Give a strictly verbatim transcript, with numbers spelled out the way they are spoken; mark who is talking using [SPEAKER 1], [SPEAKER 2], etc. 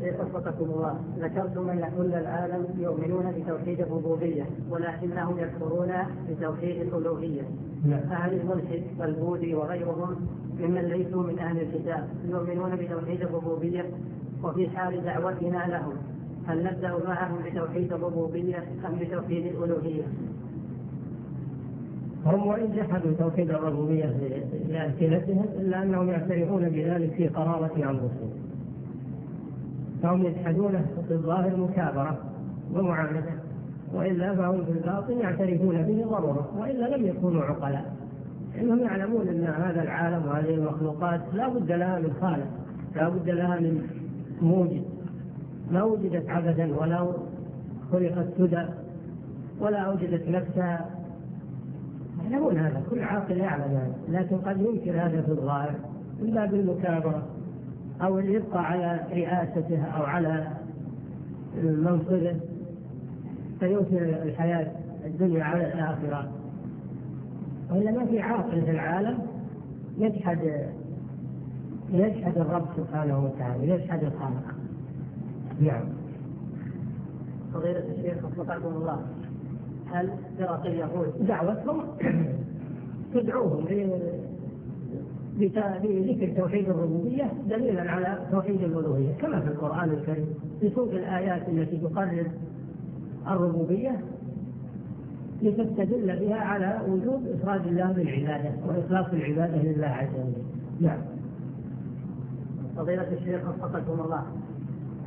[SPEAKER 1] الشيخ وفقكم الله، ذكرتم أن كل العالم يؤمنون بتوحيد الربوبية ولكنهم يكفرون بتوحيد الألوهية، فهل الملحد والبوذي وغيرهم ممن ليسوا من أهل الكتاب يؤمنون بتوحيد الربوبية؟ وفي حال دعوتنا لهم هل نبدأ معهم بتوحيد الربوبية أم بتوحيد الألوهية؟
[SPEAKER 2] هم وإن جحدوا توحيد الربوبية لأمثلتهم إلا أنهم يعترفون بذلك في قرارة أنفسهم، فهم يجحدونه في الظاهر مكابرة ومعاندة، وإلا فهم في الباطن يعترفون به ضرورة، وإلا لم يكونوا عقلاء، إنهم يعلمون أن هذا العالم وهذه المخلوقات لا بد لها من خالق، لا بد لها من موجد، ما وجدت عبثا ولا خلقت سدى ولا أوجدت نفسها. يعلمون هذا، كل عاقل يعلم هذا، لكن قد ينكر هذا في الظاهر من باب المكابرة أو اللي يبقى على رئاسته أو على منصبه فيؤثر الحياة الدنيا على الآخرة. وإلا ما في عاقل في العالم يجحد يجحد الرب سبحانه وتعالى، يجحد الخالق. نعم.
[SPEAKER 1] فضيلة الشيخ وفقكم الله، هل فرق اليهود
[SPEAKER 2] دعوتهم تدعوهم بذكر توحيد الربوبية دليلا على توحيد الألوهية، كما في القرآن الكريم في سوق الآيات التي تقرر الربوبية لتستدل بها على وجوب إفراد الله بالعبادة وإخلاص العبادة لله عز وجل. نعم.
[SPEAKER 1] فضيلة الشيخ وفقكم الله،